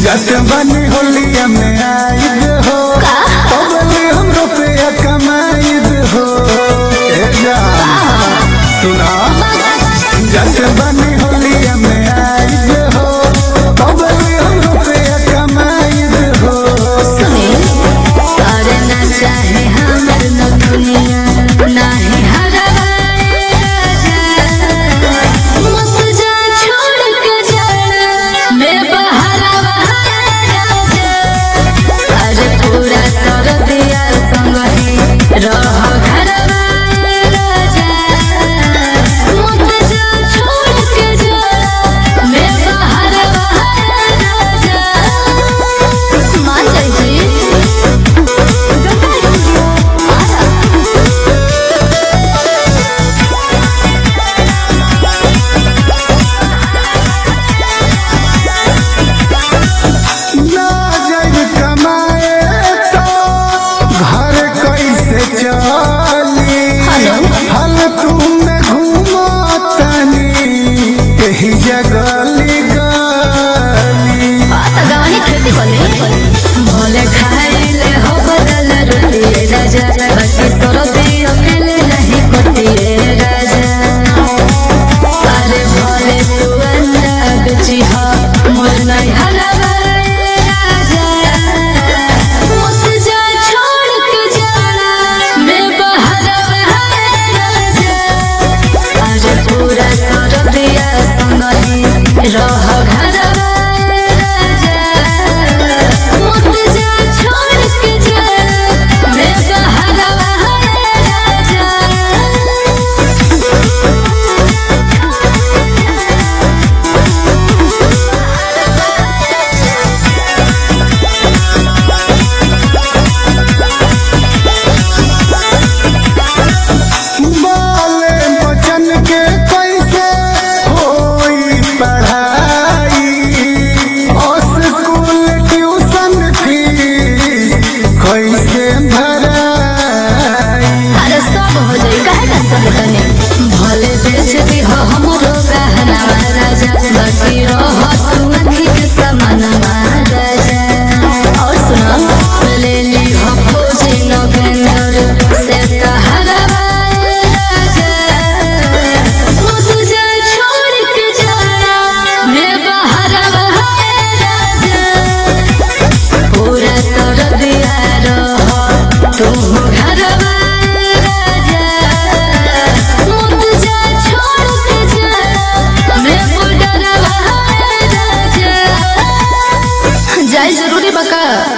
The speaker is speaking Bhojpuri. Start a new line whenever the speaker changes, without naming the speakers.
जत बनी होलिया में आइब हो पबली हम रुपया कमाइब हो सुना जत बनी होलिया में आइब हो पबली हम रुपया कमाइब हो
अरे ना चाहे हमर न दुनिया नाही हरवाए मत जा छोड़ के जाना मैं बहरवा अरे पूरा सरदिया संग ही रह घरवा मत जा छोड़ के जाना मैं बहरवा मान जाइए भले खाइले हो बदल रोटिए राजा बाकी सरदी अकेले नहीं कटिए राजा अरे भले तू अंडा बेची हो मोर नहीं हलवाए राजा मत जा छोड़ के जाना मैं बहरवा राजा अरे पूरा सरदिया संग ही रह घरवा भले बेच दी हो हमरो गहना राजा बाकी रह तू अखी के समान राजा और सुनो ले ली हो फौजी नगेंदर से सहारा राजा मत जा छोड़ के जाना मैं बहरवा राजा पूरा सरदिया रह तू घरवा जाए जरूरी बका।